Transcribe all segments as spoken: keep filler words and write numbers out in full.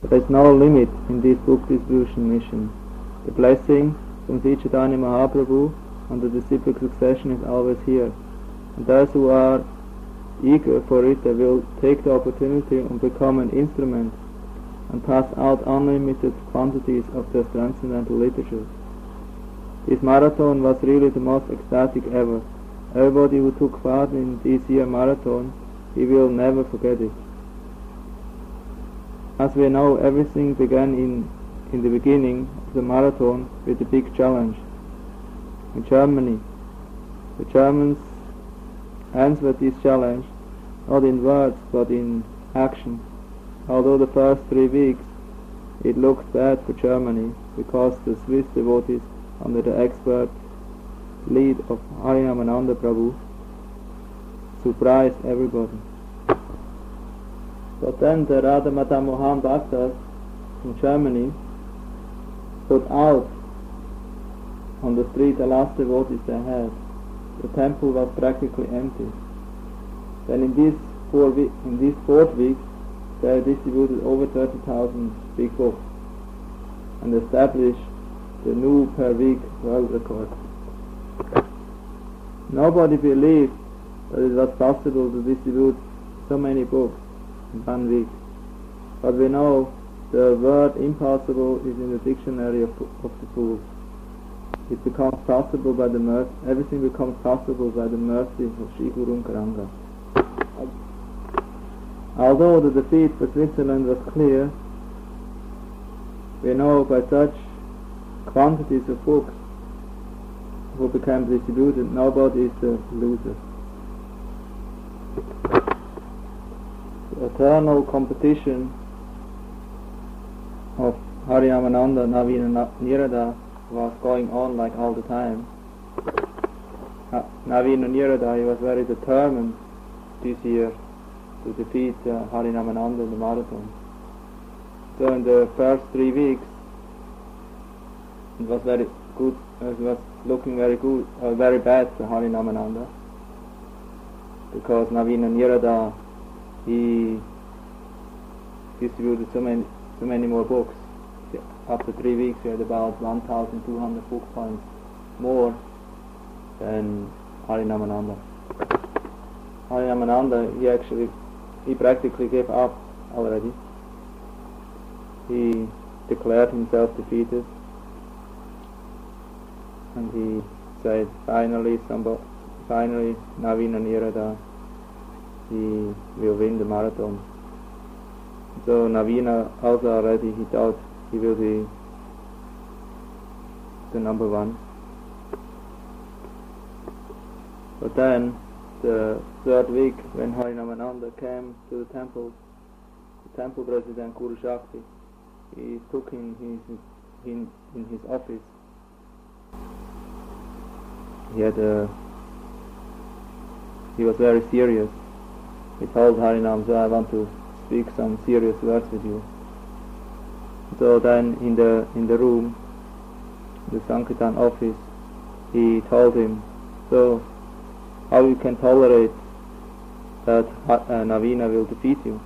There is no limit in this book distribution mission. The blessing from Sri Chaitanya Mahaprabhu on the disciplic succession is always here. And those who are eager for it, they will take the opportunity and become an instrument and pass out unlimited quantities of the transcendental literature. This marathon was really the most ecstatic ever. Everybody who took part in this year marathon, he will never forget it. As we know, everything began in, in the beginning of the marathon with a big challenge. In Germany, the Germans answered this challenge not in words but in action. Although the first three weeks it looked bad for Germany because the Swiss devotees under the expert lead of Harinamananda Prabhu surprised everybody. But then the Radha Mata Mohan Bhaktas in Germany put out on the street the last devotees they had. The temple was practically empty. Then in this four we- in this fourth week they distributed over thirty thousand big books and established the new per week world record. Nobody believed that it was possible to distribute so many books in one week. But we know the word impossible is in the dictionary of, of the fools. It becomes possible by the mercy, everything becomes possible by the mercy of Sri Guru Karanga. Although the defeat for Switzerland was clear, we know by such quantities of books who became distributed, nobody is the loser. The eternal competition of Harinamananda, Navina Nirada was going on like all the time. Navina Nirada, he was very determined this year to defeat uh, Harinamananda in the marathon. So in the first three weeks it was very good, it was looking very good, uh, very bad for Harinamananda, because Navina Nirada, he distributed so many, so many more books. After three weeks we had about one thousand two hundred book points more than Harinamananda. Harinamananda, he actually, he practically gave up already. He declared himself defeated, and he said, finally, somebody, finally, Navina Nirada, he will win the marathon. So Navina also already, he thought he will be the number one. But then, the third week, when Harinamananda came to the temple, the temple president Guru Shakti, he took him his, in, in his office. He had a, he was very serious. He told Harinam, so I want to speak some serious words with you. So then in the in the room, the Sankirtan office, he told him, so how you can tolerate that uh, Navina will defeat you?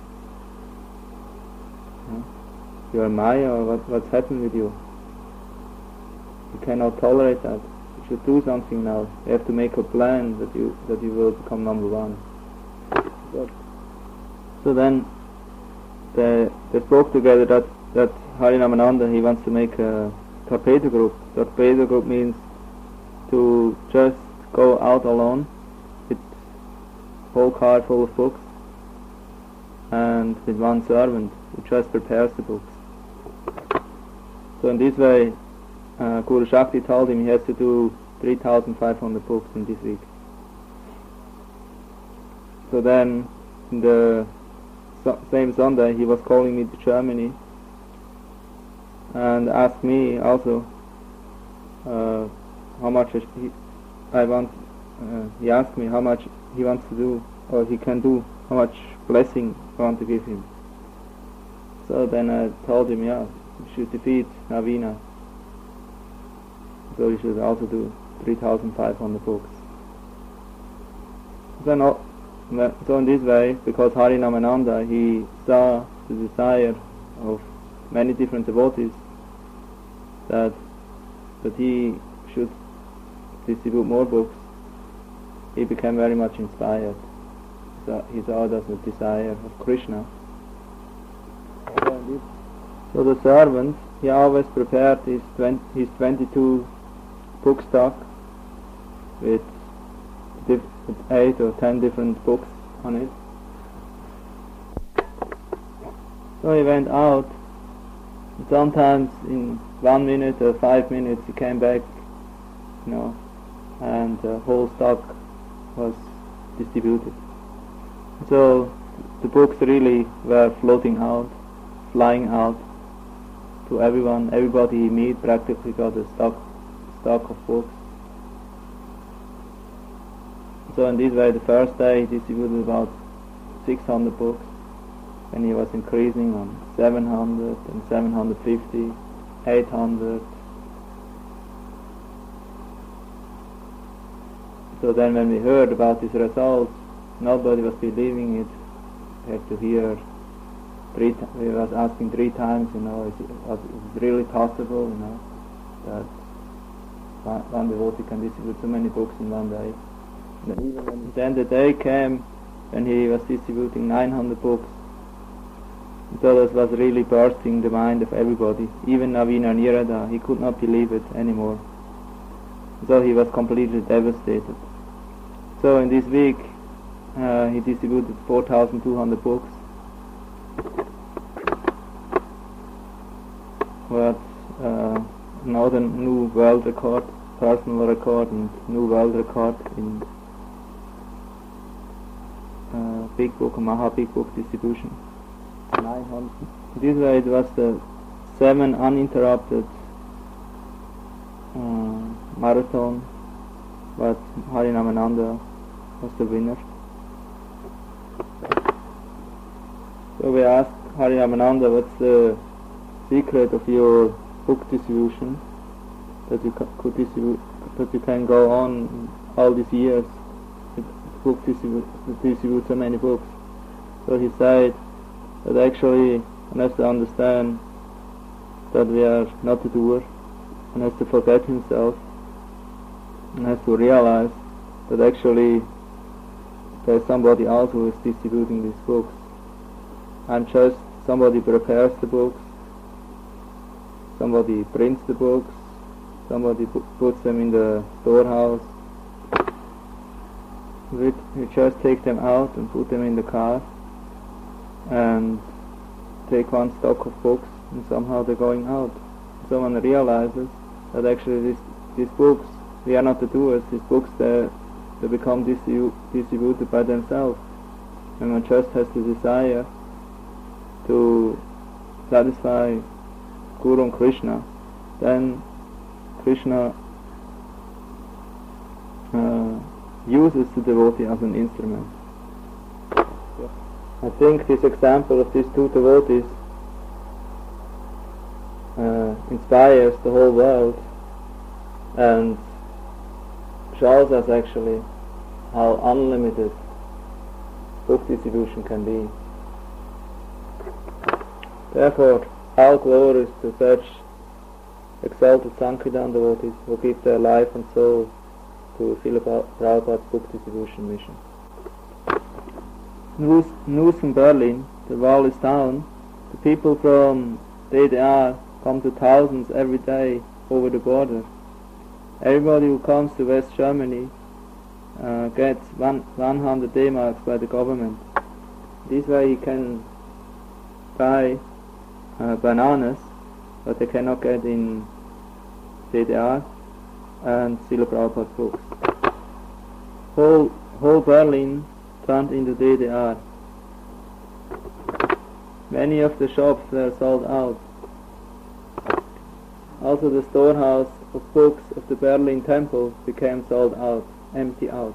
Huh? You are Maya, or what, what's happened with you? You cannot tolerate that. You should do something now. You have to make a plan that you that you will become number one. So, so then they, they spoke together that, that Harinamananda, he wants to make a torpedo group. Torpedo group means to just go out alone with a whole car full of books and with one servant who just prepares the books. So in this way, uh, Guru Shakti told him he has to do three thousand five hundred books in this week. So then, in the so same Sunday, he was calling me to Germany and asked me also uh, how much he, I want. Uh, he asked me how much he wants to do, or he can do, how much blessing I want to give him. So then I told him, yeah, you should defeat Navina. So you should also do three thousand five hundred books. Then, uh, so in this way, because Harinamananda, he saw the desire of many different devotees that that he should distribute more books, he became very much inspired. So he saw it as a desire of Krishna. So the servant, he always prepared his, twenty, his twenty-two book stock with, diff, with eight or ten different books on it. So he went out, and sometimes in one minute or five minutes he came back, you know, and the whole stock was distributed. So the books really were floating out, flying out to everyone. Everybody he meet practically got a stock, stock of books. So in this way, the first day he distributed about six hundred books, and he was increasing on seven hundred and seven hundred fifty, eight hundred. So then when we heard about his results, nobody was believing it. We had to hear three t- we was asking three times, you know, is it, was it really possible, you know, that one, one devotee can distribute so many books in one day. And even when then the day came when he was distributing nine hundred books. So that was really bursting the mind of everybody. Even Navina Nirada, he could not believe it anymore. So he was completely devastated. So in this week, uh, he distributed four thousand two hundred books. But uh, another new world record, personal record, and new world record in uh, big book, Maha big book distribution. nine hundred. This way it was the seven uninterrupted uh, marathon, but Harinamananda was the winner. So we asked Harinamananda, what's the secret of your book distribution, that you ca- could distribute, that you can go on all these years with book distribute, distribute so many books? So he said that actually one has to understand that we are not the doer, and has to forget himself, and has to realize that actually there is somebody else who is distributing these books. I'm just somebody prepares the books, somebody prints the books, somebody pu- puts them in the storehouse. We, we just take them out and put them in the car and take one stock of books, and somehow they're going out. Someone realizes that actually this, these books, we are not the doers. These books, they they become distribu- distributed by themselves, and one just has the desire to satisfy Guru and Krishna. Then Krishna uh, uses the devotee as an instrument. I think this example of these two devotees uh, inspires the whole world and shows us actually how unlimited book distribution can be. Therefore, all glories to such exalted Sankirtan devotees who give their life and soul to Srila Prabhupada's book distribution mission. News, news from Berlin, the wall is down. The people from D D R come to thousands every day over the border. Everybody who comes to West Germany uh, gets one, one hundred D-marks by the government. This way he can buy uh, bananas, but they cannot get in D D R, and Srila Prabhupada's books. Whole, whole Berlin turned into D D R. Many of the shops were sold out. Also the storehouse of books of the Berlin temple became sold out, empty out.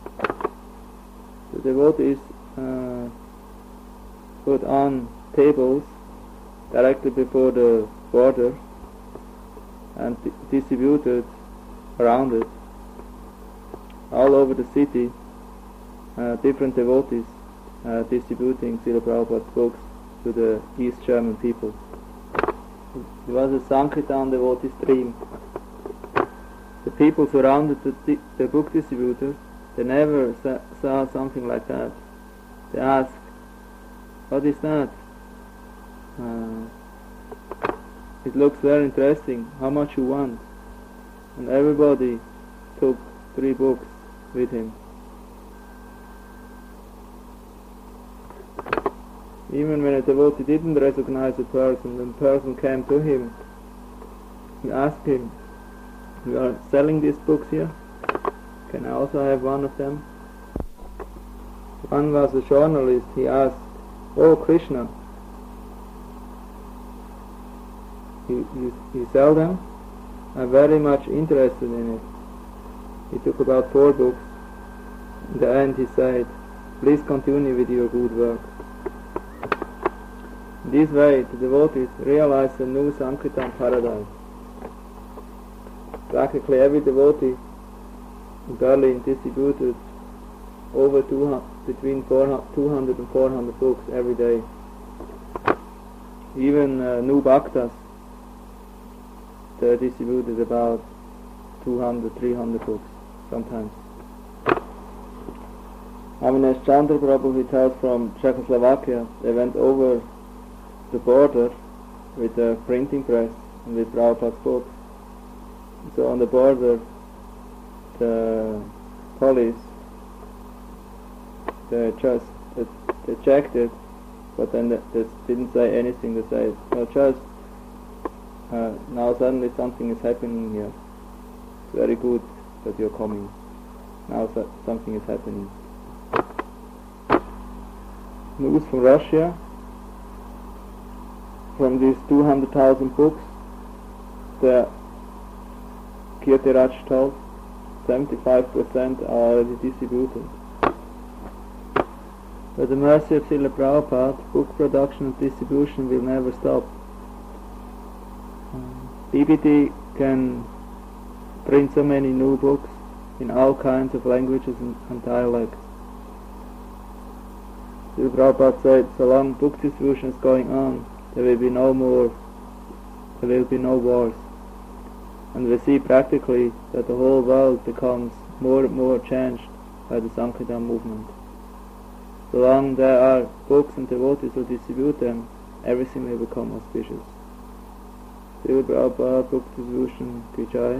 The devotees uh, put on tables directly before the border and d- distributed around it. All over the city, uh, different devotees uh, distributing Srila Prabhupada's books to the East German people. It was a Sankirtan devotee stream. The people surrounded the, di- the book distributors. They never sa- saw something like that. They asked, "What is that? Uh, it looks very interesting. How much you want?" And everybody took three books with him. Even when a devotee didn't recognize a person, when the person came to him, he asked him, "You are selling these books here? Can I also have one of them?" One was a journalist. He asked, "Oh, Krishna, you, you, you sell them? I'm very much interested in it." He took about four books. In the end he said, "Please continue with your good work." In this way, the devotees realized a new Sankirtan paradise. Practically every devotee in Berlin distributed over two hundred, between two hundred and four hundred books every day. Even uh, new Bhaktas, they distributed about two hundred, three hundred books sometimes. Avinash Chandra Prabhu, he tells from Czechoslovakia, they went over the border with a printing press and with Prabhupada's books. So on the border, the police, they just they, they checked it, but then they, they didn't say anything. They said, "No, just uh, now suddenly something is happening here. It's very good that you're coming. Now so, something is happening." News from Russia. From these two hundred thousand books, the Kirtiraj told, seventy-five percent are already distributed. By the mercy of Srila Prabhupada, book production and distribution will never stop. B B T can print so many new books in all kinds of languages and, and dialects. Srila Prabhupada said, so long book distribution is going on, there will be no more, there will be no wars. And we see practically that the whole world becomes more and more changed by the Sankirtan movement. So long there are books and devotees who distribute them, everything will become auspicious. Srila Prabhupada book distribution, Ki Jai.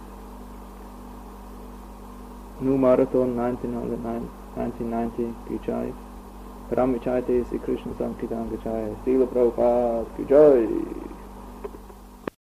New Marathon nineteen ninety, Ki Jai. Param Vichayate Sri Krishna Sankirtan Ki Jai. Srila Prabhupada Ki Jai.